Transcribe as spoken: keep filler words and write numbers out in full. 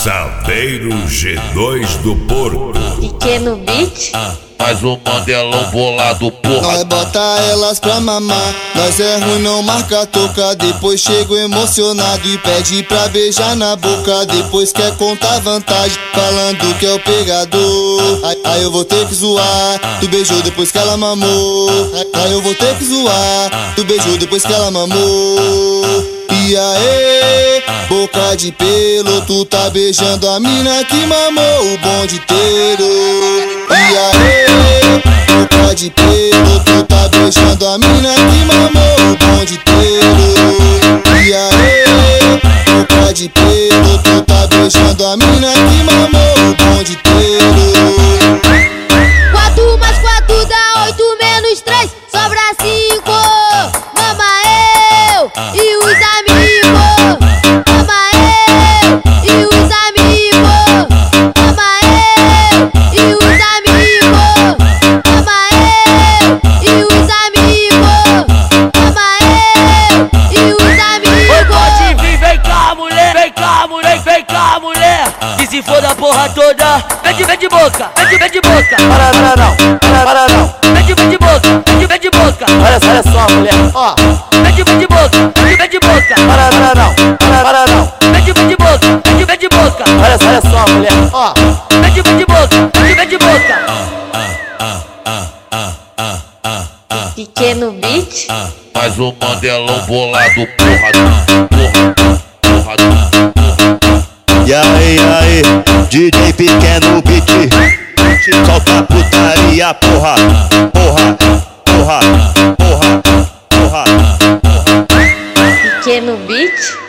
Salveiro G dois do Porto. Pequeno beat. Faz o mandelão bolado, porra. Nós bota elas pra mamar. Nós é ruim, não marca toca. Depois chego emocionado e pede pra beijar na boca. Depois quer contar vantagem, falando que é o pegador. Aí, aí eu vou ter que zoar. Tu beijou depois que ela mamou. Aí, aí eu vou ter que zoar. Tu beijou depois que ela mamou. E aí, boca de pelo, tu tá beijando a mina que mamou o bonde inteiro. E aí, boca de pelo, tu tá beijando a mina que mamou o bonde inteiro. E aí, boca de pelo, tu tá beijando a mina que mamou o bonde inteiro. Quatro mais quatro dá oito menos três, sobra cinco. Mama eu e os amigos. Mama eu e os amigos. Mama eu e os amigos. Mama eu e os amigos. Mama eu e os amigos. Oi, pode vir, vem cá, mulher. Vem cá, mulher, vem cá, mulher. Que se for da porra toda, vem de, vem de boca, vem de, vem de boca. Para, para não, para, para não. Vem de, vem de boca, vem de, vem de boca. Olha, olha só, mulher, ó. Vem de, vem de boca, vem de, vem de boca. Para, para não, para, para não. Vem de, vem de boca, vem de, vem de boca. Olha, olha só, mulher, ó. Vem de, vem de boca, vem de, vem de boca. Pequeno beat. Faz o mandelão bolado, porra. Porra, porra, porra. E aí, aí, D J Pequeno Beat, solta putaria, porra, porra, porra, porra, porra, porra. Pequeno beat.